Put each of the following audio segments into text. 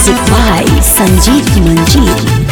Music by Sanjeev Manjeet.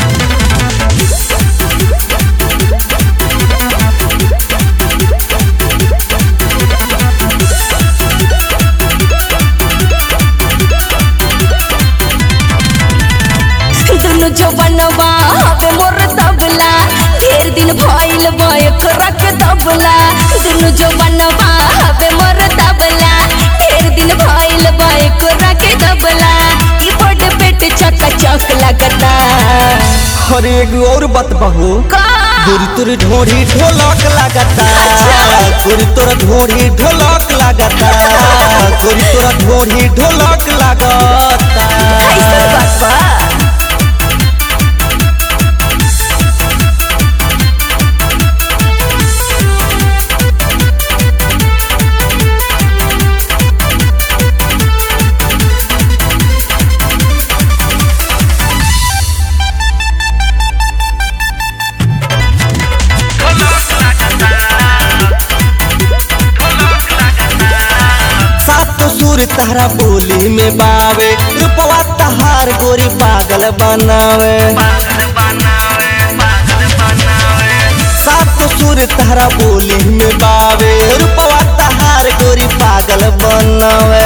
दुनु जवनवा हवे मोर तबला ढेर दिन भइल बा एकरा के तबला दुनु जवनवा हवे मोर तबला ढेर दिन भइल बा एकरा के तबला ई बड़ पेट चक लगता। अरे एगो और बात बहू गोरी तोर ढोरी ढोलक लागता गोरी तोर ढोरी ढोलक लागता गोरी तोर ढोरी ढोलक लागता। कैसे बात बा सुर तहरा बोली में बावे रूपवा तहार गोरी पागल बनावे सात सुर तहरा बोली में बावे रूपवा तहार गोरी पागल बनावे।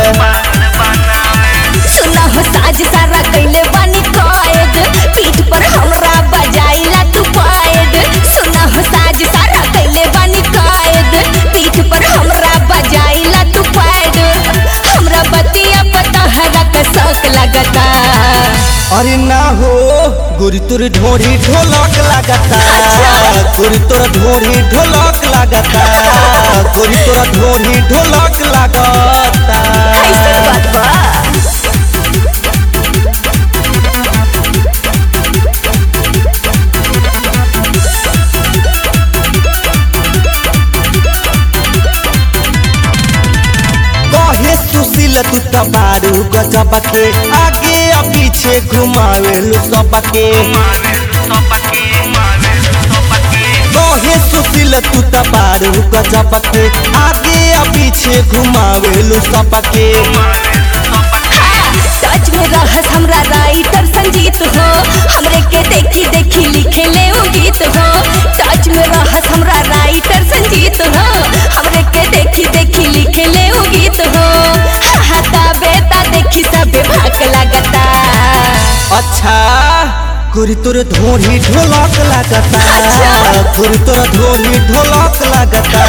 सुना हो साज सारा कैले बानी कैद पीठ पर हमरा बजाइला तू पैड सुना हो साज सारा कैले बानी कैद पीठ पर हमरा बजाइला तू पैड हमरा बतिया पता हरा का शौक लगता। अरे ना हो गोरी तोर ढोरी ढोलक लागता गोरी तोर ढोरी ढोलक लागता गोरी तोर ढोरी ढोलक लागता। कैसे बात बा सुशील तू तबारू गजब के आगे और पीछे घुमावे लो सबके कहे सुशील तू तबारू गजब के आगे और पीछे घुमावे लो सबके। टच में रहस हमरा राइटर संजीत हो हमरे के देखी देखी लिखे ले गीत हो टच में रहस हमरा राइटर संजीत हो हमरे के देखी देखी लिखे ले गीत हो हाता बेटा देखी सब भाग लगता। अच्छा गोरी तोर ढोरी ढोलक लागता गोरी तोर ढोरी ढोलक लागता